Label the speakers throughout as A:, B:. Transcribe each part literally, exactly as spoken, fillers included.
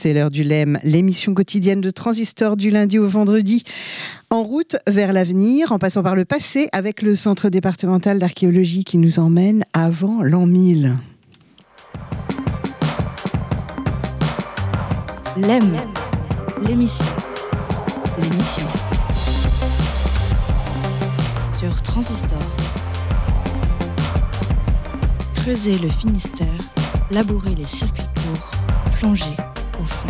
A: c'est l'heure du L E M, l'émission quotidienne de Transistor du lundi au vendredi. En route vers l'avenir, en passant par le passé, avec le Centre départemental d'archéologie qui nous emmène avant l'an mille.
B: L E M, l'émission. L'émission. Sur Transistor. Creuser le Finistère, labourer les circuits courts, plonger au fond.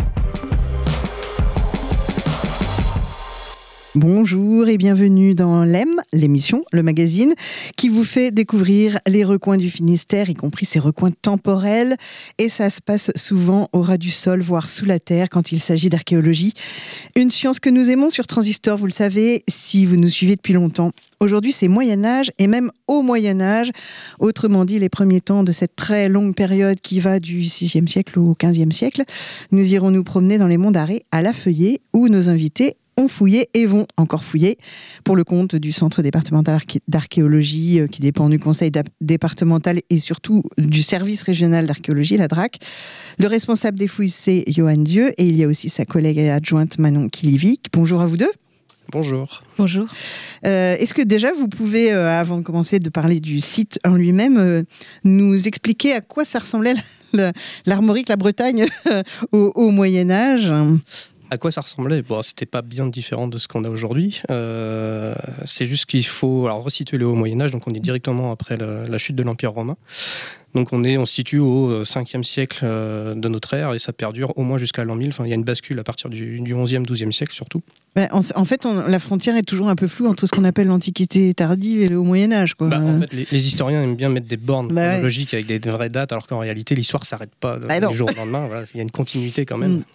A: Bonjour et bienvenue dans L E M, l'émission, le magazine, qui vous fait découvrir les recoins du Finistère, y compris ces recoins temporels. Et ça se passe souvent au ras du sol, voire sous la terre, quand il s'agit d'archéologie. Une science que nous aimons sur Transistor, vous le savez, si vous nous suivez depuis longtemps. Aujourd'hui, c'est Moyen-Âge et même au Moyen-Âge. Autrement dit, les premiers temps de cette très longue période qui va du sixième siècle au quinzième siècle. Nous irons nous promener dans les monts d'Arrée à La Feuillée, où nos invités ont fouillé et vont encore fouiller pour le compte du Centre départemental d'archéologie qui dépend du Conseil départemental et surtout du service régional d'archéologie, la D R A C. Le responsable des fouilles, c'est Johan Dieu et il y a aussi sa collègue adjointe Manon Kilivic. Bonjour à vous deux.
C: Bonjour.
B: Bonjour.
A: Euh, est-ce que déjà vous pouvez, euh, avant de commencer de parler du site en lui-même, euh, nous expliquer à quoi ça ressemblait l'Armorique, la Bretagne au, au Moyen-Âge ?
C: À quoi ça ressemblait ? Bon, c'était pas bien différent de ce qu'on a aujourd'hui. Euh, c'est juste qu'il faut alors, resituer le Haut Moyen-Âge. Donc on est directement après la, la chute de l'Empire romain. Donc on, est, on se situe au cinquième siècle de notre ère et ça perdure au moins jusqu'à l'an mille. Enfin, il y a une bascule à partir du, du onzième, douzième siècle surtout.
A: Ben, en, en fait, on, la frontière est toujours un peu floue entre ce qu'on appelle l'Antiquité tardive et le Haut Moyen-Âge. Quoi.
C: Bah, en fait, les, les historiens aiment bien mettre des bornes
A: bah,
C: chronologiques ouais. avec des, des vraies dates, alors qu'en réalité, l'histoire ne s'arrête pas
A: bah,
C: du jour au lendemain. Voilà, il y a une continuité quand même. Mm.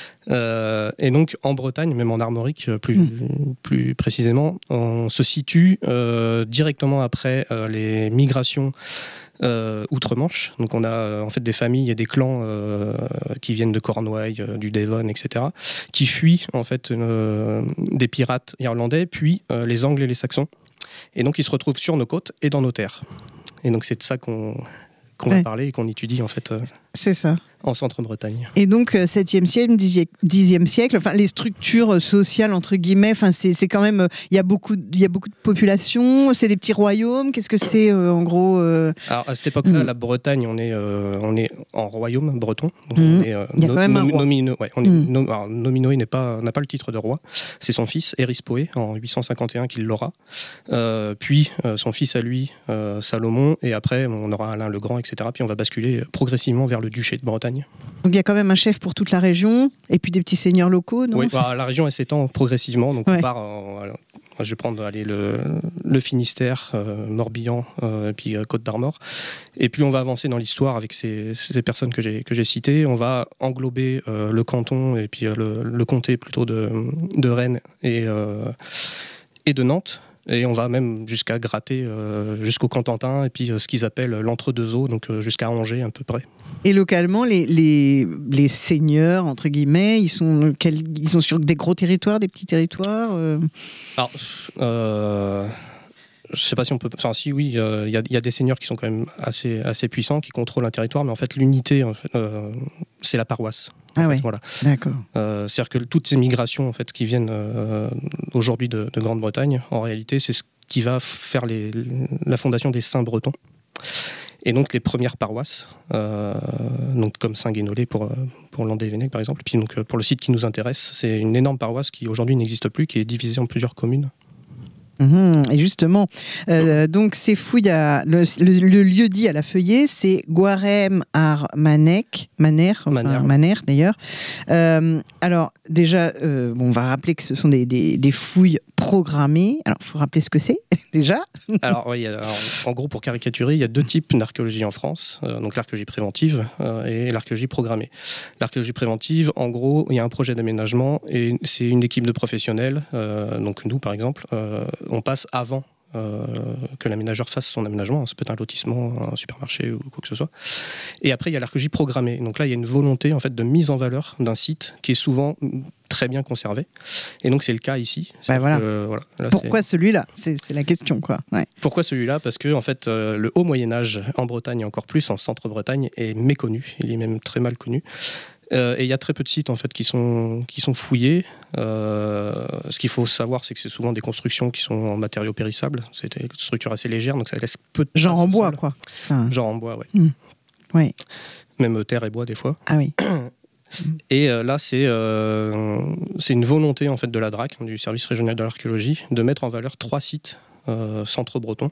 C: Euh, et donc, en Bretagne, même en Armorique plus, mm. plus précisément, on se situe euh, directement après euh, les migrations Euh, outre-Manche. Donc on a euh, en fait des familles et des clans euh, qui viennent de Cornouailles, euh, du Devon, et cetera, qui fuient en fait euh, des pirates irlandais, puis euh, les Angles et les Saxons. Et donc ils se retrouvent sur nos côtes et dans nos terres. Et donc c'est de ça qu'on, qu'on ouais. va parler et qu'on étudie en fait. Euh,
A: c'est ça.
C: En Centre-Bretagne.
A: Et donc, septième siècle, dixième siècle, enfin, les structures sociales, entre guillemets, enfin, c'est, c'est quand même, il y a beaucoup, il y a beaucoup de population, c'est des petits royaumes, qu'est-ce que c'est, euh, en gros euh...
C: Alors, à cette époque-là, mmh. la Bretagne, on est, euh, on est en royaume breton. Donc
A: mmh.
C: on est, euh,
A: il y a quand même no, un roi.
C: Nomino, ouais, on est,
A: mmh.
C: no, alors, Nominoé n'est pas, n'a pas le titre de roi, c'est son fils, Erispoé, en huit cent cinquante et un, qui l'aura. Euh, puis, euh, son fils à lui, euh, Salomon, et après, on aura Alain le Grand, et cetera. Puis on va basculer progressivement vers le duché de Bretagne.
A: Donc il y a quand même un chef pour toute la région et puis des petits seigneurs locaux, non ?
C: Oui, bah, la région elle s'étend progressivement. Donc
A: ouais.
C: on part, en, alors, je vais prendre allez, le, le Finistère, euh, Morbihan, euh, puis euh, Côte d'Armor. Et puis on va avancer dans l'histoire avec ces, ces personnes que j'ai, que j'ai citées. On va englober euh, le canton et puis euh, le, le comté plutôt de, de Rennes et, euh, et de Nantes. Et on va même jusqu'à gratter euh, jusqu'au Cotentin et puis euh, ce qu'ils appellent l'entre-deux-eaux, donc euh, jusqu'à Angers à peu près.
A: Et localement, les, les, les seigneurs, entre guillemets, ils sont, quels, ils sont sur des gros territoires, des petits territoires euh...
C: Alors, euh, je ne sais pas si on peut... Enfin, si, oui, il euh, y, y a des seigneurs qui sont quand même assez, assez puissants, qui contrôlent un territoire, mais en fait, l'unité, en fait, euh, c'est la paroisse.
A: Ah
C: fait,
A: ouais,
C: voilà.
A: D'accord.
C: Euh, c'est-à-dire que toutes ces migrations en fait, qui viennent euh, aujourd'hui de, de Grande-Bretagne, en réalité, c'est ce qui va faire les, la fondation des Saints bretons. Et donc les premières paroisses, euh, donc comme Saint-Guénolé pour, pour Landévennec par exemple. Et puis donc, pour le site qui nous intéresse, c'est une énorme paroisse qui aujourd'hui n'existe plus, qui est divisée en plusieurs communes.
A: Mmh, et justement, euh, donc ces fouilles, à, le, le, le lieu dit à La Feuillée, c'est Gwarem ar Manec, Maner, Maner, Maner d'ailleurs. Euh, alors déjà, euh, bon, on va rappeler que ce sont des, des, des fouilles programmées. Alors, il faut rappeler ce que c'est déjà.
C: Alors, oui, alors, en gros, pour caricaturer, il y a deux types d'archéologie en France. Euh, donc l'archéologie préventive euh, et l'archéologie programmée. L'archéologie préventive, en gros, il y a un projet d'aménagement et c'est une équipe de professionnels. Euh, donc nous, par exemple. Euh, on passe avant euh, que l'aménageur fasse son aménagement, ça peut être un lotissement, un supermarché ou quoi que ce soit. Et après, il y a l'archéologie programmée. Donc là, il y a une volonté en fait, de mise en valeur d'un site qui est souvent très bien conservé. Et donc, c'est le cas ici.
A: Bah voilà.
C: Que, voilà, là,
A: pourquoi
C: c'est...
A: celui-là ? c'est, c'est la question, quoi. Ouais.
C: Pourquoi celui-là ? Parce que en fait, euh, le Haut Moyen-Âge en Bretagne, et encore plus en Centre-Bretagne, est méconnu. Il est même très mal connu. Euh, et il y a très peu de sites en fait qui sont qui sont fouillés. Euh, ce qu'il faut savoir, c'est que c'est souvent des constructions qui sont en matériaux périssables. C'est des structures assez légères, donc ça laisse peu de
A: genre
C: traces
A: en
C: au
A: bois,
C: sol.
A: quoi. Enfin...
C: Genre en bois, ouais.
A: Mmh. Ouais.
C: Même terre et bois des fois.
A: Ah oui.
C: Et euh, là, c'est euh, c'est une volonté en fait de la D R A C, hein, du service régional de l'archéologie, de mettre en valeur trois sites euh, centro-bretons.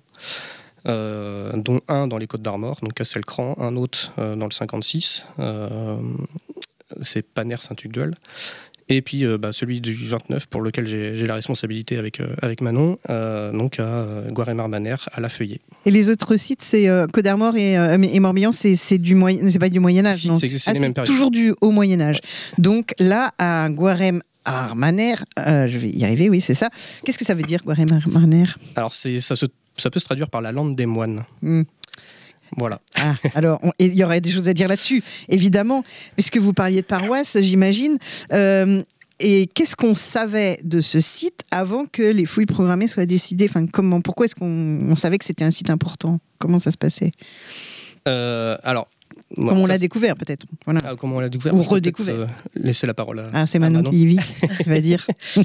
C: Euh, dont un dans les Côtes d'Armor, donc Castelcran, un autre euh, dans le cinquante-six, euh, c'est Panère-Saint-Tugdual, et puis euh, bah, celui du vingt-neuf pour lequel j'ai, j'ai la responsabilité avec, euh, avec Manon, euh, donc à euh, Guaremar-Manère, à La Feuillée.
A: Et les autres sites, c'est euh, Côtes d'Armor et, euh, et Morbihan, c'est, c'est, du moyen, c'est pas du Moyen-Âge,
C: si,
A: non
C: c'est, c'est,
A: ah,
C: les mêmes
A: c'est
C: périodes.
A: Toujours du Haut Moyen-Âge. Donc là, à Guaremar-Manère, euh, je vais y arriver, oui, c'est ça. Qu'est-ce que ça veut dire, Guaremar-Manère ?
C: Alors, c'est, ça, se, ça peut se traduire par la lande des moines.
A: Mm.
C: Voilà.
A: Ah, alors, il y aurait des choses à dire là-dessus, évidemment, puisque vous parliez de paroisse, j'imagine. Euh, et qu'est-ce qu'on savait de ce site avant que les fouilles programmées soient décidées ? Enfin, comment, pourquoi est-ce qu'on on savait que c'était un site important ? Comment ça se passait ?
C: euh, Alors.
A: Comme
C: Voilà,
A: on
C: ça,
A: l'a découvert, peut-être. Voilà.
C: Ah, comment on l'a découvert ?
A: Ou redécouvert.
C: Euh, laisser la parole à.
A: Ah, c'est Manon, Manon. qui y vit, va dire.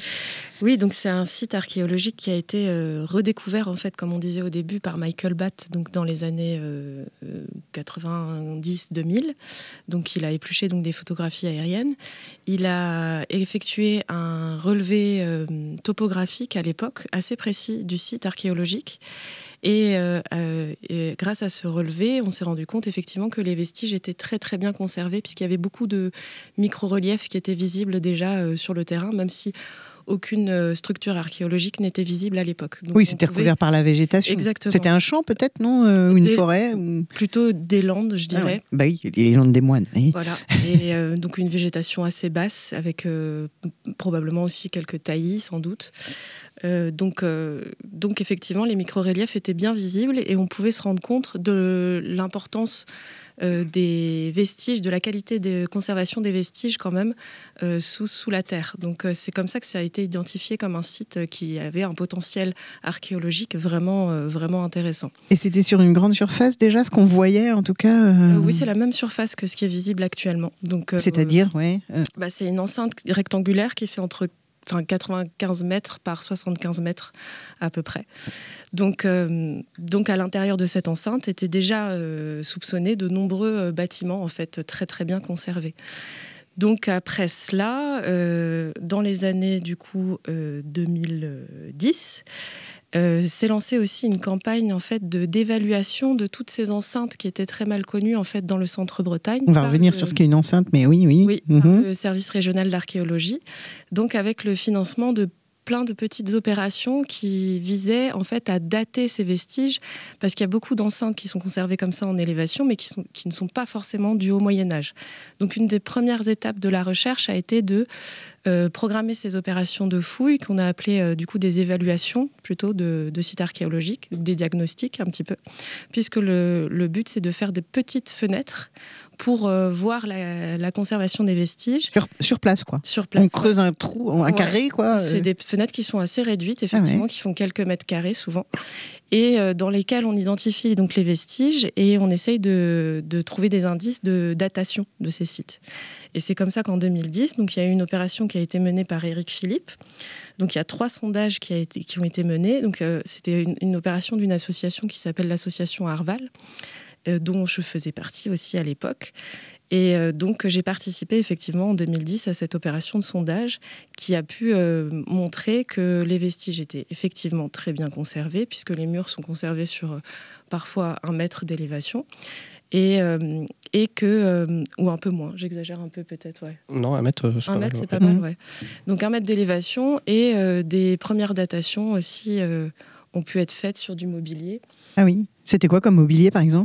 B: Oui, donc c'est un site archéologique qui a été euh, redécouvert, en fait, comme on disait au début, par Michael Batt, donc dans les années euh, quatre-vingt-dix deux mille. Donc il a épluché donc, des photographies aériennes. Il a effectué un relevé euh, topographique à l'époque, assez précis du site archéologique. Et, euh, euh, et grâce à ce relevé, on s'est rendu compte effectivement que les vestiges étaient très très bien conservés, puisqu'il y avait beaucoup de micro-reliefs qui étaient visibles déjà euh, sur le terrain, même si aucune structure archéologique n'était visible à l'époque. Donc
A: oui, c'était pouvait... recouvert par la végétation.
B: Exactement.
A: C'était un champ peut-être, non euh, Ou une
B: des...
A: forêt ou...
B: Plutôt des landes, je dirais.
A: Ah ouais. Bah oui, les landes des moines. Oui.
B: Voilà. Et euh, donc une végétation assez basse, avec euh, probablement aussi quelques taillis, sans doute. Euh, donc, euh, donc effectivement, les micro-reliefs étaient bien visibles et on pouvait se rendre compte de l'importance euh, des vestiges, de la qualité de conservation des vestiges quand même euh, sous, sous la terre. Donc euh, c'est comme ça que ça a été identifié comme un site qui avait un potentiel archéologique vraiment, euh, vraiment intéressant.
A: Et c'était sur une grande surface déjà, ce qu'on voyait en tout cas euh...
B: Euh, Oui, c'est la même surface que ce qui est visible actuellement. Donc, euh,
A: C'est-à-dire, oui. Euh...
B: Bah, c'est une enceinte rectangulaire qui fait entre Enfin, quatre-vingt-quinze mètres par soixante-quinze mètres à peu près. Donc, euh, donc à l'intérieur de cette enceinte étaient déjà euh, soupçonnés de nombreux euh, bâtiments en fait très très bien conservés. Donc après cela, euh, dans les années du coup euh, deux mille dix, Euh, s'est lancée aussi une campagne en fait de d'évaluation de toutes ces enceintes qui étaient très mal connues en fait dans le centre-Bretagne.
A: On va revenir le, sur ce qu'est une enceinte, mais oui, oui.
B: Oui,
A: mm-hmm.
B: par le service régional d'archéologie. Donc avec le financement de plein de petites opérations qui visaient en fait à dater ces vestiges, parce qu'il y a beaucoup d'enceintes qui sont conservées comme ça en élévation, mais qui, sont, qui ne sont pas forcément du haut Moyen-Âge. Donc une des premières étapes de la recherche a été de euh, programmer ces opérations de fouilles qu'on a appelées euh, du coup des évaluations plutôt de, de sites archéologiques, des diagnostics un petit peu, puisque le, le but c'est de faire des petites fenêtres pour euh, voir la, la conservation des vestiges.
A: Sur, sur place, quoi.
B: Sur place.
A: On creuse un trou, un ouais. carré, quoi.
B: C'est des fenêtres qui sont assez réduites, effectivement, ah ouais. qui font quelques mètres carrés, souvent, et euh, dans lesquelles on identifie donc les vestiges et on essaye de, de trouver des indices de datation de ces sites. Et c'est comme ça qu'en deux mille dix, donc, il y a eu une opération qui a été menée par Éric Philippe. Donc, il y a trois sondages qui, a été, qui ont été menés. Donc, euh, c'était une, une opération d'une association qui s'appelle l'association Arval, Euh, dont je faisais partie aussi à l'époque. Et euh, donc, j'ai participé effectivement en deux mille dix à cette opération de sondage qui a pu euh, montrer que les vestiges étaient effectivement très bien conservés, puisque les murs sont conservés sur euh, parfois un mètre d'élévation. Et, euh, et que, euh, ou un peu moins, j'exagère un peu peut-être, ouais.
C: Non, un mètre, c'est
B: un
C: pas
B: mètre,
C: mal.
B: c'est pas
C: ouais.
B: mal, ouais. Donc un mètre d'élévation et euh, des premières datations aussi euh, ont pu être faites sur du mobilier.
A: Ah oui. C'était quoi comme mobilier, par exemple ?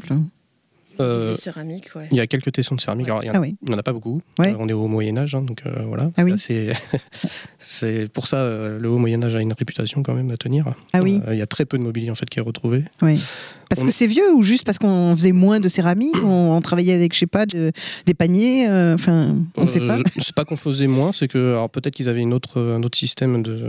C: Euh,
B: Les céramiques, ouais.
C: Il y a quelques tessons de céramique. Ouais. Alors, il n'y en,
A: ah oui.
C: en a pas beaucoup.
A: Ouais.
C: Euh, on est au Moyen-Âge, hein, donc euh, voilà.
A: Ah oui.
C: C'est, c'est pour ça euh, le haut Moyen-Âge a une réputation quand même à tenir.
A: Ah oui.
C: Euh, il y a très peu de mobilier en fait qui est retrouvé.
A: Oui. Parce on... que c'est vieux ou juste parce qu'on faisait moins de céramique, on, on travaillait avec, je sais pas, de, des paniers, enfin, euh, on ne sait pas.
C: Euh, c'est pas qu'on faisait moins, c'est que alors peut-être qu'ils avaient une autre, un autre système de.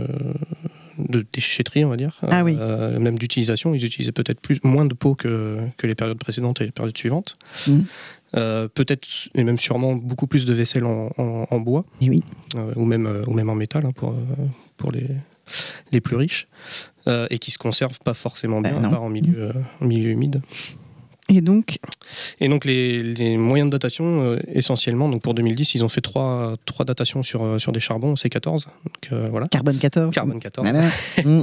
C: de déchetterie, on va dire,
A: ah oui.
C: euh, même d'utilisation. Ils utilisaient peut-être plus, moins de pots que, que les périodes précédentes et les périodes suivantes. Mmh. Euh, peut-être, et même sûrement, beaucoup plus de vaisselle en, en, en bois,
A: et oui.
C: euh, ou, même, euh, ou même en métal hein, pour, euh, pour les, les plus riches, euh, et qui ne se conservent pas forcément bien, euh, à part en milieu, euh, en milieu humide.
A: Et donc
C: Et donc les, les moyens de datation, euh, essentiellement, donc pour deux mille dix, ils ont fait trois, trois datations sur, euh, sur des charbons C quatorze. Donc, euh, voilà.
A: Carbone quatorze.
C: Carbone quatorze.
A: Voilà. mmh.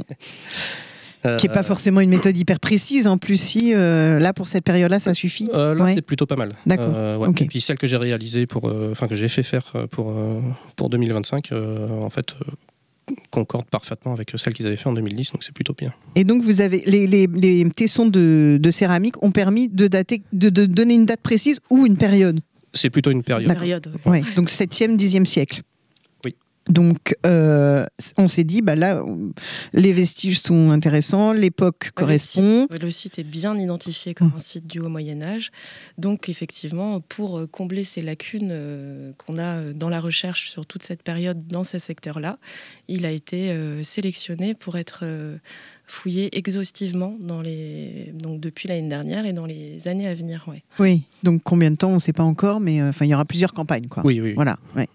A: euh, qui n'est pas forcément une méthode hyper précise en plus, si euh, là pour cette période-là ça suffit.
C: euh, Là
A: ouais.
C: c'est plutôt pas mal.
A: D'accord.
C: Euh, ouais. Okay. Et puis celle que j'ai réalisée, pour, enfin euh, que j'ai fait faire pour, euh, pour deux mille vingt-cinq, euh, en fait... Euh, concorde parfaitement avec celle qu'ils avaient fait en deux mille dix, donc c'est plutôt bien.
A: Et donc vous avez les, les, les tessons de, de céramique ont permis de, dater, de, de donner une date précise ou une période?
C: C'est plutôt une période.
B: Une période
A: ouais. Ouais. Donc septième, dixième siècle.
C: Oui.
A: Donc euh, on s'est dit, bah là, les vestiges sont intéressants, l'époque correspond.
B: Le site, le site est bien identifié comme un site du Haut Moyen-Âge. Donc effectivement, pour combler ces lacunes euh, qu'on a dans la recherche sur toute cette période dans ces secteurs-là, il a été euh, sélectionné pour être euh, fouillé exhaustivement dans les... donc depuis l'année dernière et dans les années à venir. Ouais.
A: Oui, donc combien de temps, on ne sait pas encore, mais euh, il y aura plusieurs campagnes. Quoi.
C: Oui, oui.
A: Voilà, ouais.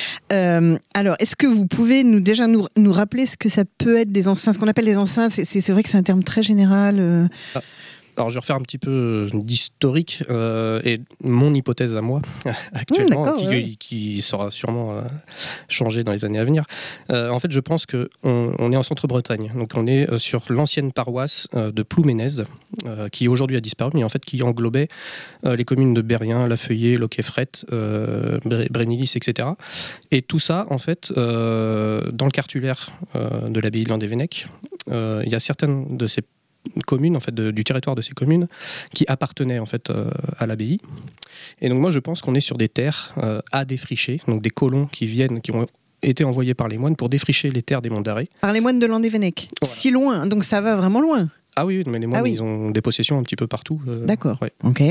A: Euh, alors, est-ce que vous pouvez nous, déjà nous, nous rappeler ce que ça peut être des enceintes, ce qu'on appelle des enceintes? C'est, c'est vrai que c'est un terme très général. Euh...
C: Ah. Alors, je vais refaire un petit peu d'historique euh, et mon hypothèse à moi, actuellement, mmh, qui, ouais. qui sera sûrement euh, changée dans les années à venir. Euh, en fait, je pense qu'on on est en Centre-Bretagne. Donc, on est sur l'ancienne paroisse euh, de Plouménez, euh, qui aujourd'hui a disparu, mais en fait, qui englobait euh, les communes de Berrien, Lafeuillé, Loqueffret, euh, Brénilis, et cetera. Et tout ça, en fait, euh, dans le cartulaire euh, de l'abbaye de Landévennec, euh, il y a certaines de ces communes, en fait, de, du territoire de ces communes qui appartenaient en fait euh, à l'abbaye. Et donc moi je pense qu'on est sur des terres euh, à défricher, donc des colons qui viennent, qui ont été envoyés par les moines pour défricher les terres des Monts d'Arrée.
A: Par les moines de Landévennec. Voilà. Si loin, donc ça va vraiment loin.
C: Ah oui, mais les moines,
A: ah oui.
C: ils ont des possessions un petit peu partout. Euh,
A: D'accord.
C: Ouais.
A: Ok.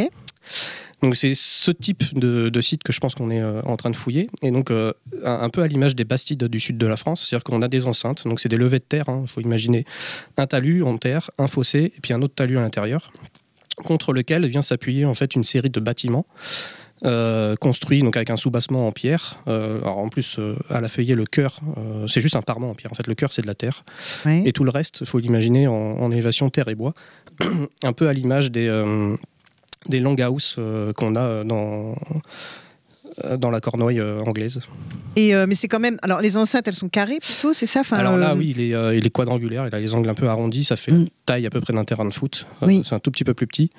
C: Donc c'est ce type de, de site que je pense qu'on est euh, en train de fouiller, et donc euh, un, un peu à l'image des bastides du sud de la France, c'est-à-dire qu'on a des enceintes, donc c'est des levées de terre, il hein, faut imaginer un talus en terre, un fossé, et puis un autre talus à l'intérieur, contre lequel vient s'appuyer en fait une série de bâtiments euh, construits donc avec un soubassement en pierre. Euh, alors en plus euh, à Lafeuillé, le chœur, euh, c'est juste un parement en pierre, en fait le chœur c'est de la terre, oui. Et tout le reste, il faut l'imaginer en, en élévation terre et bois, un peu à l'image des... Euh, des longhouses euh, qu'on a dans, dans la Cornouaille euh, anglaise.
A: Et euh, mais c'est quand même... Alors les enceintes, elles sont carrées plutôt, c'est ça? Enfin,
C: alors là,
A: euh...
C: oui, il est, euh, il est quadrangulaire, il a les angles un peu arrondis, ça fait mm. taille à peu près d'un terrain de foot.
A: Oui.
C: Euh, c'est un tout petit peu plus petit.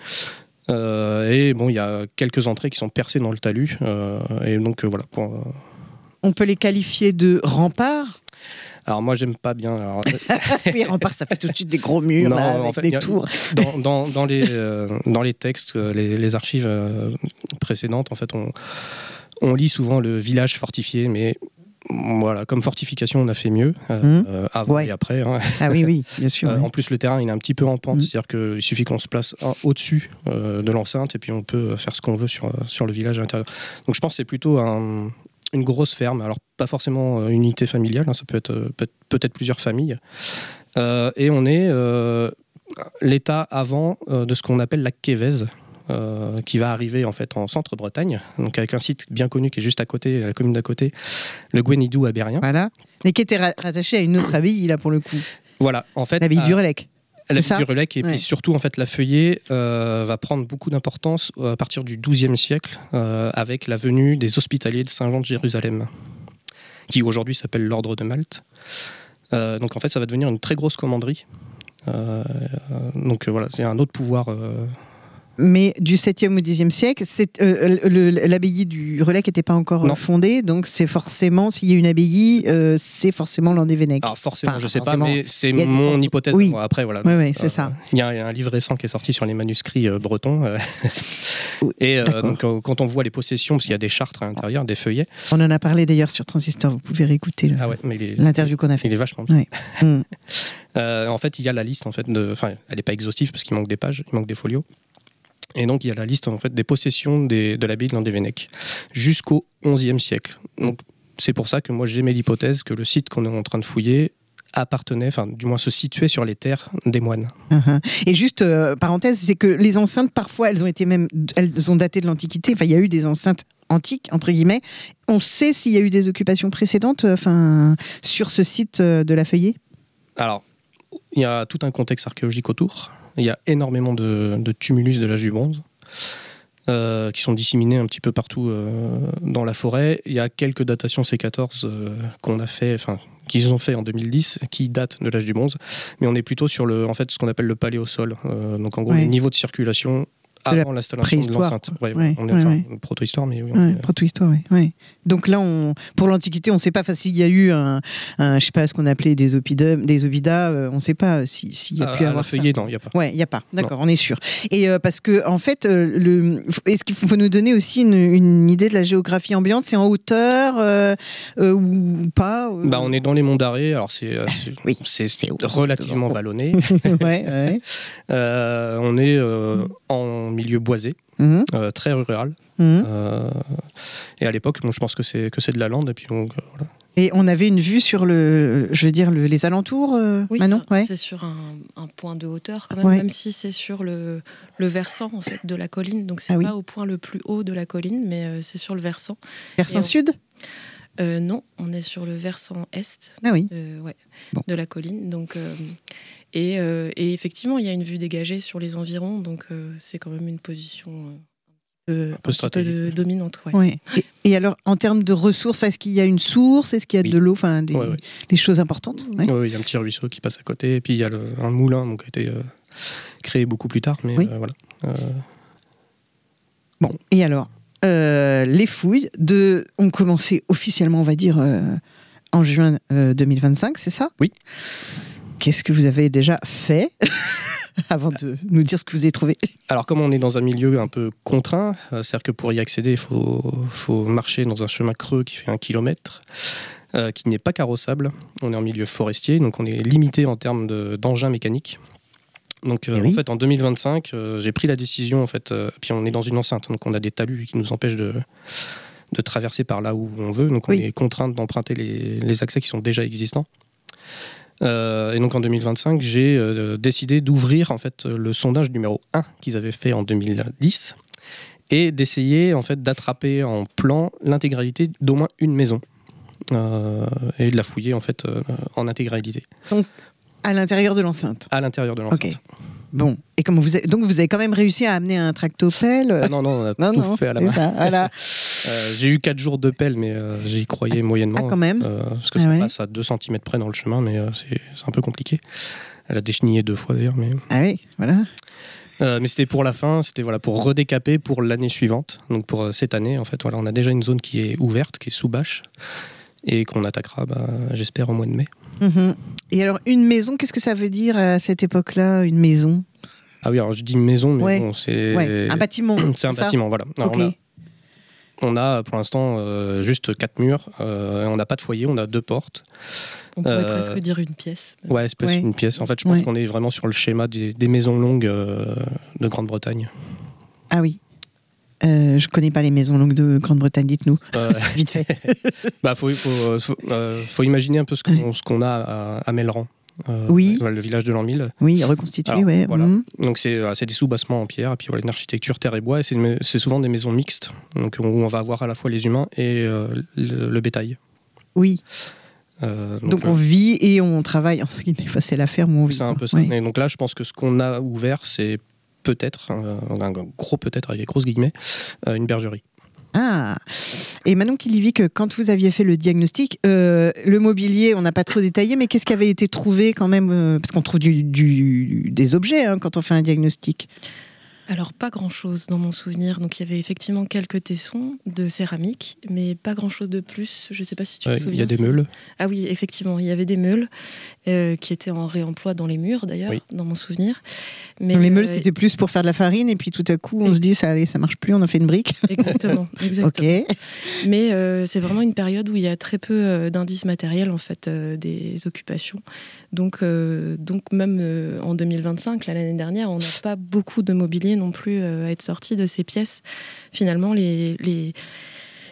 C: Euh, et bon, il y a quelques entrées qui sont percées dans le talus. Euh, et donc, euh, voilà. Pour, euh...
A: On peut les qualifier de remparts?
C: Alors moi j'aime pas bien. Alors...
A: oui, rempart, ça fait tout de suite des gros murs non, là, avec en fait, des a, tours.
C: Dans, dans, dans, les, euh, dans les textes, les, les archives euh, précédentes, en fait, on, on lit souvent le village fortifié, mais voilà, comme fortification, on a fait mieux euh, mmh. euh, avant ouais. et après. Hein.
A: Ah oui, oui, bien sûr.
C: Euh,
A: oui.
C: En plus, le terrain il est un petit peu en pente, mmh. c'est-à-dire qu'il suffit qu'on se place un, au-dessus euh, de l'enceinte et puis on peut faire ce qu'on veut sur, sur le village à l'intérieur. Donc je pense que c'est plutôt un... une grosse ferme, alors pas forcément une unité familiale, hein, ça peut être peut- peut-être plusieurs familles. Euh, et on est euh, l'état avant euh, de ce qu'on appelle la Quévèze, euh, qui va arriver en fait en Centre-Bretagne, donc avec un site bien connu qui est juste à côté, à la commune d'à côté, le Gouenidou à Berrien.
A: Voilà, mais qui était rattaché à une autre abbaye là pour le coup.
C: Voilà, en fait.
A: L'abbaye du Relecq.
C: L'abbaye du Relecq, et ouais. puis surtout en fait Lafeuillé euh, va prendre beaucoup d'importance à partir du douzième siècle euh, avec la venue des hospitaliers de Saint-Jean de Jérusalem, qui aujourd'hui s'appelle l'Ordre de Malte. Euh, donc en fait ça va devenir une très grosse commanderie. Euh, donc voilà, c'est un autre pouvoir. Euh...
A: Mais du septième au dixième siècle, c'est, euh, le, l'abbaye du Relecq n'était pas encore non. fondée, donc c'est forcément, s'il y a une abbaye, euh, c'est forcément Landévennec.
C: Alors forcément,
A: enfin,
C: je ne sais
A: forcément.
C: pas, mais c'est mon des... hypothèse.
A: Oui.
C: Après, voilà.
A: Oui, oui, c'est euh, ça.
C: Il y, y a un livre récent qui est sorti sur les manuscrits euh, bretons. Euh, et euh, donc, euh, quand on voit les possessions, parce qu'il y a des chartres à l'intérieur, des feuillets.
A: On en a parlé d'ailleurs sur Transistor, vous pouvez réécouter le,
C: ah ouais, mais les,
A: l'interview qu'on a fait.
C: Il est vachement bien.
A: Ouais. mm.
C: euh, en fait, il y a la liste, en fait, de, enfin, elle n'est pas exhaustive parce qu'il manque des pages, il manque des folios. Et donc, il y a la liste en fait, des possessions des, de l'abbaye de Landévennec jusqu'au onzième siècle. Donc, c'est pour ça que moi, j'émets l'hypothèse que le site qu'on est en train de fouiller appartenaient, enfin du moins se situaient sur les terres des moines.
A: Uh-huh. Et juste, euh, parenthèse, c'est que les enceintes, parfois, elles ont été même, elles ont daté de l'Antiquité. Enfin, il y a eu des enceintes antiques, entre guillemets. On sait s'il y a eu des occupations précédentes enfin, sur ce site de La Feuillée ?
C: Alors, il y a tout un contexte archéologique autour. Il y a énormément de, de tumulus de l'âge du bronze euh, qui sont disséminés un petit peu partout euh, dans la forêt. Il y a quelques datations C quatorze euh, qu'on a fait, enfin, qu'ils ont fait en deux mille dix, qui datent de l'âge du bronze. Mais on est plutôt sur le, en fait, ce qu'on appelle le paléosol. Euh, donc, en gros, ouais. le niveau de circulation avant l'installation de l'enceinte. Ouais, ouais, on est
A: ouais,
C: enfin,
A: ouais.
C: proto-histoire, mais oui.
A: Ouais,
C: est...
A: proto-histoire, oui. Ouais. Donc là, on, pour l'Antiquité, on ne sait pas s'il y a eu un, un, je sais pas, ce qu'on appelait des oppidums, des ovidas, euh, on ne sait pas s'il si y a
C: euh,
A: pu
C: à
A: avoir
C: la feuillée,
A: ça.
C: Non, il n'y a pas.
A: Ouais, il n'y a pas, d'accord, non. On est sûr. Et euh, parce que, en fait, euh, le, est-ce qu'il faut nous donner aussi une, une idée de la géographie ambiante ? C'est en hauteur euh, euh, ou pas euh...
C: bah, on est dans les monts d'Arrée, alors c'est, c'est,
A: oui,
C: c'est,
A: c'est
C: relativement haut. vallonné.
A: ouais, ouais.
C: Euh, on est euh, en milieu boisé. Mmh. Euh, très rural. Mmh. Euh, et à l'époque, bon, je pense que c'est, que c'est de la lande. Et, puis, donc, euh, voilà.
A: Et on avait une vue sur le, je veux dire, le, les alentours, euh,
B: oui,
A: Manon
B: c'est,
A: ouais.
B: c'est sur un, un point de hauteur quand même,
A: ouais.
B: même si c'est sur le, le versant en fait, de la colline. Donc c'est
A: ah,
B: pas
A: oui.
B: au point le plus haut de la colline, mais euh, c'est sur le versant.
A: Versant
B: on,
A: sud
B: euh, Non, on est sur le versant est
A: ah, oui.
B: euh, ouais,
A: bon.
B: de la colline. Donc... Euh, Et, euh, et effectivement, il y a une vue dégagée sur les environs, donc euh, c'est quand même une position euh, un, peu, un, un petit peu de, dominante. Ouais.
A: Ouais. Et, et alors, en termes de ressources, est-ce qu'il y a une source ? Est-ce qu'il y a oui. de l'eau ? Enfin, des, ouais, ouais. les choses importantes.
C: Oui, ouais. ouais, il y a un petit ruisseau qui passe à côté, et puis il y a le, un moulin donc, qui a été euh, créé beaucoup plus tard, mais oui. euh, voilà. Euh...
A: Bon, et alors, euh, les fouilles de, ont commencé officiellement, on va dire, euh, en juin euh, deux mille vingt-cinq, c'est ça ?
C: Oui.
A: Qu'est-ce que vous avez déjà fait avant de nous dire ce que vous avez trouvé ?
C: Alors, comme on est dans un milieu un peu contraint, c'est-à-dire que pour y accéder, il faut, faut marcher dans un chemin creux qui fait un kilomètre, euh, qui n'est pas carrossable. On est en milieu forestier, donc on est limité en termes de, d'engins mécaniques. Donc, euh, oui. en fait, en deux mille vingt-cinq, euh, j'ai pris la décision, en fait, euh, puis on est dans une enceinte, donc on a des talus qui nous empêchent de, de traverser par là où on veut, donc on oui. est contraint d'emprunter les, les accès qui sont déjà existants. Euh, et donc en deux mille vingt-cinq, j'ai euh, décidé d'ouvrir en fait le sondage numéro un qu'ils avaient fait en deux mille dix et d'essayer en fait d'attraper en plan l'intégralité d'au moins une maison euh, et de la fouiller en fait euh, en intégralité.
A: Donc à l'intérieur de l'enceinte.
C: À l'intérieur de l'enceinte.
A: Okay. Bon, et comment vous avez... donc vous avez quand même réussi à amener un tractopelle ?
C: Ah non non, on a non, tout non, fait à la main.
A: Ça, voilà.
C: Euh, j'ai eu quatre jours de pelle, mais euh, j'y croyais moyennement.
A: Ah, quand même
C: euh, Parce que
A: ah,
C: ça
A: ouais.
C: passe à deux centimètres près dans le chemin, mais euh, c'est, c'est un peu compliqué. Elle a déchenillé deux fois d'ailleurs. Mais...
A: Ah oui, voilà.
C: Euh, mais c'était pour la fin, c'était voilà, pour redécaper pour l'année suivante. Donc pour euh, cette année, en fait, voilà, on a déjà une zone qui est ouverte, qui est sous bâche, et qu'on attaquera, bah, j'espère, au mois de mai.
A: Mmh. Et alors, une maison, qu'est-ce que ça veut dire à cette époque-là, une maison ?
C: Ah oui, alors je dis maison, mais
A: ouais.
C: bon, c'est...
A: Ouais. Un bâtiment.
C: C'est un
A: c'est
C: bâtiment, voilà. Alors,
A: okay.
C: on, a, on a pour l'instant euh, juste quatre murs, euh, on n'a pas de foyer, on a deux portes.
B: On pourrait euh, presque dire une pièce.
C: Mais... Ouais, c'est presque ouais. une pièce. En fait, je pense ouais. qu'on est vraiment sur le schéma des, des maisons longues euh, de Grande-Bretagne.
A: Ah oui. Euh, je connais pas les maisons longues de Grande-Bretagne, dites-nous. Euh... Vite fait.
C: bah, faut, faut, faut, euh, faut imaginer un peu ce qu'on, ce qu'on a à, à Melleran. Euh,
A: oui.
C: Le village de l'an mille.
A: Oui, reconstitué, Alors, ouais.
C: Voilà.
A: Mmh.
C: Donc c'est, c'est des sous-bassements en pierre, et puis voilà, une architecture terre et bois, et c'est, une, c'est souvent des maisons mixtes, donc où on va avoir à la fois les humains et euh, le, le bétail.
A: Oui.
C: Euh, donc,
A: donc on euh, vit et on travaille, entre guillemets, enfin, c'est la ferme où on vit.
C: C'est un peu ça. Oui. Et donc là, je pense que ce qu'on a ouvert, c'est peut-être, un, un gros peut-être avec des grosses guillemets, euh, une bergerie.
A: Ah, et Manon Kilivic, quand vous aviez fait le diagnostic, euh, le mobilier, on n'a pas trop détaillé, mais qu'est-ce qui avait été trouvé quand même euh, parce qu'on trouve du, du, des objets hein, quand on fait un diagnostic.
B: Alors, pas grand-chose dans mon souvenir. Donc, il y avait effectivement quelques tessons de céramique, mais pas grand-chose de plus. Je ne sais pas si tu
C: ouais,
B: te souviens.
C: Il y a des meules.
B: Ah oui, effectivement, il y avait des meules euh, qui étaient en réemploi dans les murs, d'ailleurs, oui. dans mon souvenir.
A: Mais les meules, euh, c'était plus pour faire de la farine, et puis tout à coup, on et... se dit, ça allez, ça marche plus, on en fait une brique.
B: Exactement, exactement.
A: Okay.
B: Mais euh, c'est vraiment une période où il y a très peu euh, d'indices matériels, en fait, euh, des occupations. Donc, euh, donc même euh, en deux mille vingt-cinq, là, l'année dernière, on n'a pas beaucoup de mobilier non plus euh, à être sorti de ces pièces. Finalement, les, les,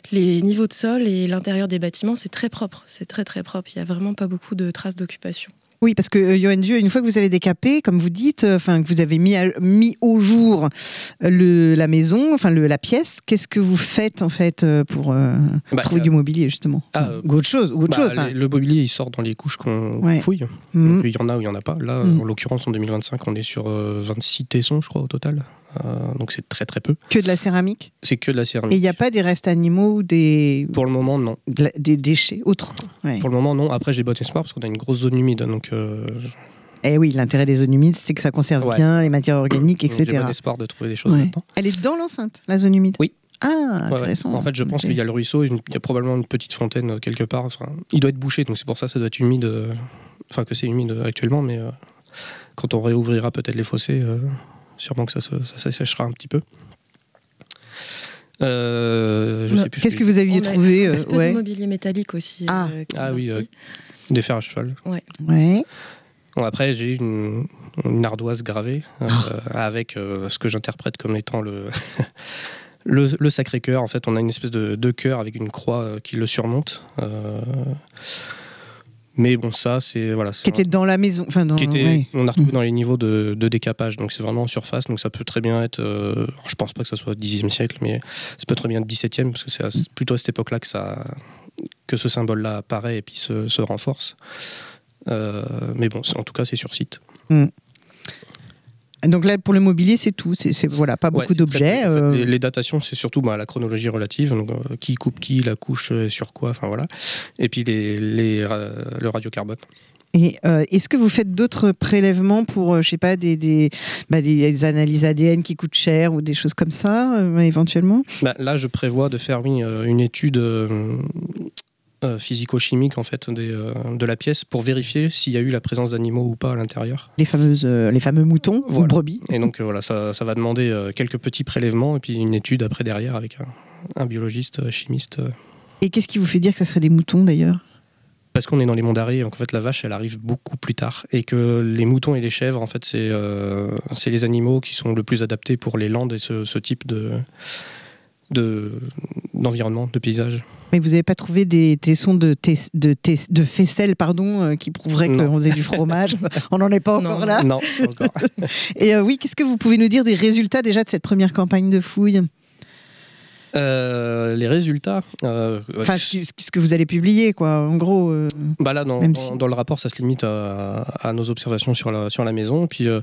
B: les niveaux de sol et l'intérieur des bâtiments, c'est très propre. C'est très très propre. Il n'y a vraiment pas beaucoup de traces d'occupation.
A: Oui, parce que euh, Johan Dieu, une fois que vous avez décapé, comme vous dites, enfin euh, que vous avez mis, à, mis au jour le, la maison, enfin le, la pièce, qu'est-ce que vous faites en fait pour euh, bah, trouver euh, du mobilier justement ah, ou autre chose, ou autre
C: bah,
A: chose.
C: Les, le mobilier, il sort dans les couches qu'on ouais. fouille. Mmh. Il y en a ou il y en a pas. Là, mmh. en l'occurrence, en deux mille vingt-cinq, on est sur euh, vingt-six tessons, je crois, au total. Euh, donc c'est très très peu.
A: Que de la céramique ?
C: C'est que de la céramique.
A: Et il n'y a pas des restes animaux ou des...
C: Pour le moment, non.
A: La, des déchets autres.
C: Ouais. Pour le moment, non. Après, j'ai bon espoir parce qu'on a une grosse zone humide. Donc, euh...
A: Eh oui, l'intérêt des zones humides, c'est que ça conserve ouais. bien les matières organiques, et cetera.
C: J'ai bon espoir de trouver des choses
A: ouais.
C: là-dedans.
A: Elle est dans l'enceinte, la zone humide ?
C: Oui.
A: Ah, intéressant.
C: Ouais, ouais. En fait, je pense okay. qu'il y a le ruisseau, il y a probablement une petite fontaine quelque part. Enfin, il doit être bouché, donc c'est pour ça que ça doit être humide. Euh... Enfin, que c'est humide actuellement, mais euh... quand on réouvrira peut-être les fossés... Euh... sûrement que ça, ça, ça séchera un petit peu. Euh, je sais plus.
A: Qu'est-ce que vous aviez trouvé
B: Un peu ouais. de mobilier métallique aussi.
A: Ah,
B: euh,
C: ah oui, euh, des fers à cheval.
B: Ouais.
A: ouais.
C: Bon, après, j'ai une, une ardoise gravée euh, ah. avec euh, ce que j'interprète comme étant le, le, le Sacré-Cœur. En fait, on a une espèce de, de cœur avec une croix euh, qui le surmonte. Euh, Mais bon, ça, c'est... Voilà, c'est
A: qui était dans la maison. Enfin, dans,
C: qui était,
A: ouais.
C: On a retrouvé dans les niveaux de, de décapage. Donc, c'est vraiment en surface. Donc, ça peut très bien être... Euh, je pense pas que ça soit dixième siècle, mais ça peut très bien être dix-septième, parce que c'est à, plutôt à cette époque-là que, ça, que ce symbole-là apparaît et puis se, se renforce. Euh, mais bon, en tout cas, c'est sur site.
A: Mm. Donc là, pour le mobilier, c'est tout. C'est, c'est voilà, pas beaucoup ouais, d'objets.
C: Très,
A: euh...
C: en fait, les, les datations, c'est surtout bah, la chronologie relative, donc euh, qui coupe qui, la couche euh, sur quoi, enfin voilà. Et puis les, les, euh, le radiocarbone.
A: Et euh, est-ce que vous faites d'autres prélèvements pour, euh, je sais pas, des, des, bah, des analyses A D N qui coûtent cher ou des choses comme ça, euh, éventuellement ?
C: bah, Là, je prévois de faire oui, une étude. Euh, Euh, physico-chimique en fait des, euh, de la pièce pour vérifier s'il y a eu la présence d'animaux ou pas à l'intérieur.
A: Les fameuses euh, les fameux moutons voilà. ou brebis.
C: Et donc euh, voilà, ça, ça va demander euh, quelques petits prélèvements et puis une étude après derrière avec un, un biologiste, euh, chimiste. Euh.
A: Et qu'est-ce qui vous fait dire que ça serait des moutons d'ailleurs ?
C: Parce qu'on est dans les monts d'Arrée, donc en fait la vache elle arrive beaucoup plus tard et que les moutons et les chèvres en fait c'est euh, c'est les animaux qui sont le plus adaptés pour les landes et ce, ce type de De, d'environnement, de paysage.
A: Mais vous n'avez pas trouvé des tessons de, tes, de, tes, de faisselle pardon, euh, qui prouveraient non. qu'on faisait du fromage ? On n'en est pas encore
C: non,
A: là.
C: Non, pas encore.
A: Et euh, oui, qu'est-ce que vous pouvez nous dire des résultats déjà de cette première campagne de fouilles ?
C: Euh, les résultats. Euh,
A: enfin, ce, ce que vous allez publier, quoi, en gros. Euh,
C: bah là, dans, si... dans le rapport, ça se limite à, à nos observations sur la, sur la maison. Et puis. Euh,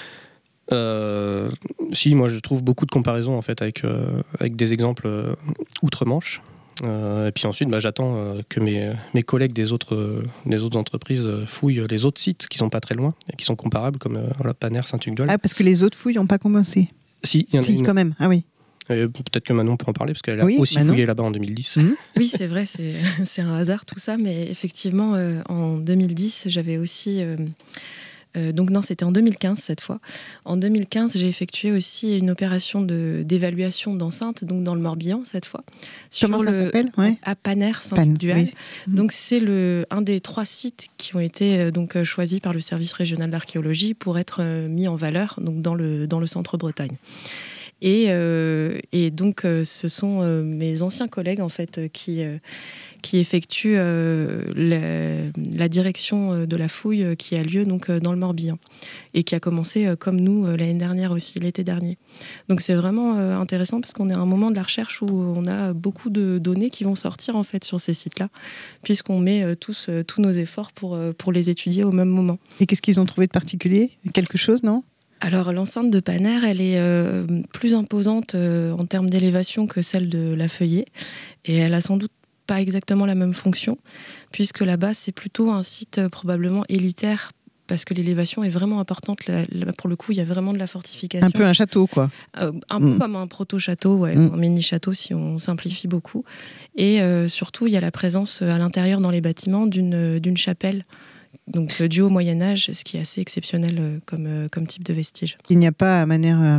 C: Euh, si, moi je trouve beaucoup de comparaisons en fait avec, euh, avec des exemples euh, outre-Manche. Euh, et puis ensuite, bah, j'attends euh, que mes, mes collègues des autres, euh, des autres entreprises euh, fouillent les autres sites qui sont pas très loin et qui sont comparables, comme euh, voilà, Panner, Saint-Hugues-d'Olt.
A: Ah, parce que les autres fouilles n'ont pas commencé ?
C: Si, il y en a
A: si
C: une.
A: quand même. Ah oui.
C: Euh, peut-être que Manon peut en parler parce qu'elle a oui, aussi Manon. fouillé là-bas en deux mille dix.
B: Mmh. Oui, c'est vrai, c'est, c'est un hasard tout ça, mais effectivement, euh, en deux mille dix, j'avais aussi. Euh, Euh, donc non, c'était en deux mille quinze cette fois. En deux mille quinze, j'ai effectué aussi une opération de, d'évaluation d'enceinte, donc dans le Morbihan cette fois.
A: Comment
B: sur
A: ça
B: le,
A: s'appelle ouais.
B: À Panner, Saint-Dual. Oui. Donc c'est le, un des trois sites qui ont été euh, donc, choisis par le service régional d'archéologie pour être euh, mis en valeur donc, dans, le, dans le centre Bretagne. Et, euh, et donc, euh, ce sont euh, mes anciens collègues en fait euh, qui, euh, qui effectuent euh, la, la direction de la fouille euh, qui a lieu donc euh, dans le Morbihan et qui a commencé euh, comme nous euh, l'année dernière aussi, l'été dernier. Donc, c'est vraiment euh, intéressant parce qu'on est à un moment de la recherche où on a beaucoup de données qui vont sortir en fait sur ces sites-là, puisqu'on met euh, tous euh, tous nos efforts pour euh, pour les étudier au même moment.
A: Et qu'est-ce qu'ils ont trouvé de particulier ? Quelque chose, non ?
B: Alors, l'enceinte de Panner, elle est euh, plus imposante euh, en termes d'élévation que celle de la Feuillée. Et elle a sans doute pas exactement la même fonction, puisque là-bas, c'est plutôt un site euh, probablement élitaire, parce que l'élévation est vraiment importante. Là, là, pour le coup, il y a vraiment de la fortification.
A: Un peu un château, quoi.
B: Euh, un peu mmh. comme un proto-château, ouais, mmh. un mini-château, si on simplifie beaucoup. Et euh, surtout, il y a la présence à l'intérieur, dans les bâtiments, d'une, d'une chapelle. Donc du haut Moyen-Âge, ce qui est assez exceptionnel euh, comme, euh, comme type de vestige.
A: Il n'y a pas à Manner-Aquarem ?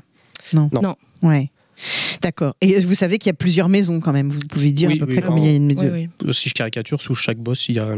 A: Non.
B: Non.
A: Ouais. D'accord. Et vous savez qu'il y a plusieurs maisons quand même. Vous pouvez dire
C: oui,
A: à peu
C: oui,
A: près combien il y a une maison ?
B: Oui, oui.
C: Si je caricature, sous chaque bosse, il y a un mur.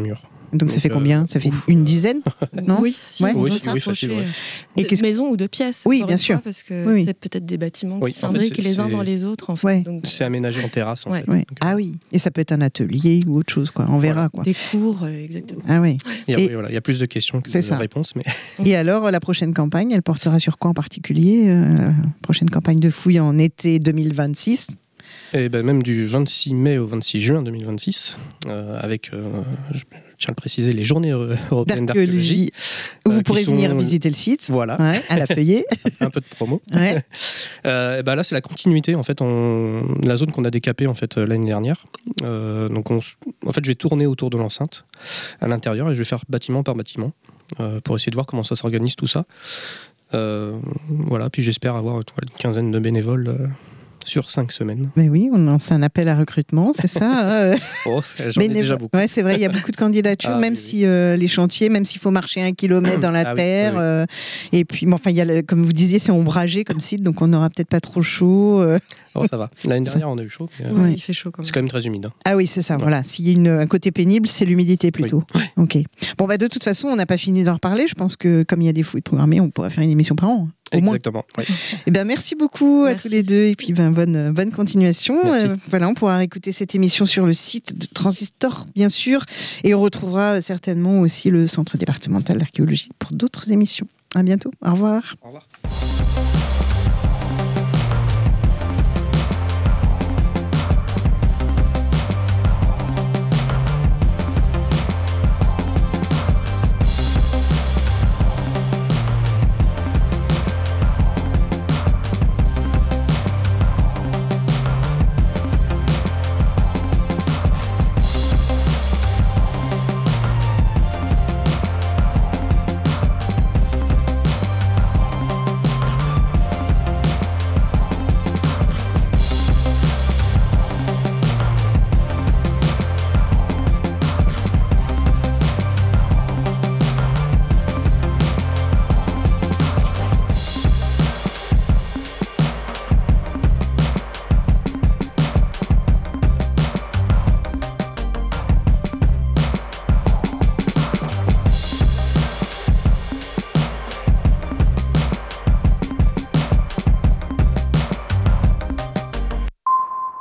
A: Donc, Donc ça fait combien? Ça fait ouf. une dizaine? Non?
B: Oui, si,
A: ouais.
B: on
C: oui,
B: doit
C: si,
B: s'approcher
C: oui,
B: de oui. maisons ou de pièces.
A: Oui, bien sûr.
B: Fois, parce que
A: oui.
B: c'est peut-être des bâtiments
C: oui,
B: qui s'imbriquent
C: en fait,
B: les uns dans les autres. En fait.
A: ouais.
B: Donc,
C: c'est aménagé en terrasse. En
B: ouais.
C: fait.
A: Ouais.
C: Donc,
A: ah oui, et ça peut être un atelier ou autre chose, quoi. On verra. Quoi.
B: Des cours, euh, exactement.
A: Ah oui.
C: Il y, a, et... oui, voilà. Il y a plus de questions que de
A: ça.
C: réponses. Mais...
A: Et alors, la prochaine campagne, elle portera sur quoi en particulier? euh, La prochaine campagne de fouilles en été deux mille vingt-six?
C: Et ben même du vingt-six mai au vingt-six juin deux mille vingt-six, euh, avec, euh, je tiens à le préciser, les journées européennes d'archéologie.
A: Où euh, vous pourrez sont... venir visiter le site.
C: Voilà.
A: Ouais, à la feuillée.
C: Un peu de promo.
A: Ouais.
C: euh, et ben là, c'est la continuité, en fait, on... la zone qu'on a décapée en fait, l'année dernière. Euh, donc on... En fait, je vais tourner autour de l'enceinte, à l'intérieur, et je vais faire bâtiment par bâtiment, euh, pour essayer de voir comment ça s'organise tout ça. Euh, voilà, puis j'espère avoir une quinzaine de bénévoles euh, sur cinq semaines.
A: Mais oui, on lance un appel à recrutement, c'est ça.
C: Oh, j'en ai déjà beaucoup.
A: Ouais, c'est vrai, il y a beaucoup de candidatures, ah, même oui, si oui. Euh, les chantiers, même s'il faut marcher un kilomètre dans la ah, terre. Oui, oui. Euh, et puis, bon, enfin, il y a le, comme vous disiez, c'est ombragé comme site, donc on n'aura peut-être pas trop chaud. Euh.
C: Oh, ça va. L'année dernière, on a eu chaud. Mais, euh,
B: ouais, il fait chaud quand même.
C: C'est quand même très humide. Hein.
A: Ah oui, c'est ça. Ouais. Voilà. S'il y a une, un côté pénible, c'est l'humidité plutôt.
C: Oui.
A: Ok. Bon, bah, de toute façon, on n'a pas fini d'en reparler. Je pense que comme il y a des fouilles programmées, on pourrait faire une émission par an. Au
C: Exactement.
A: Oui. Et ben merci beaucoup merci. à tous les deux et puis ben bonne bonne continuation. Euh, voilà, on pourra écouter cette émission sur le site de Transistor bien sûr et on retrouvera certainement aussi le Centre départemental d'archéologie pour d'autres émissions. À bientôt. Au revoir.
C: Au revoir.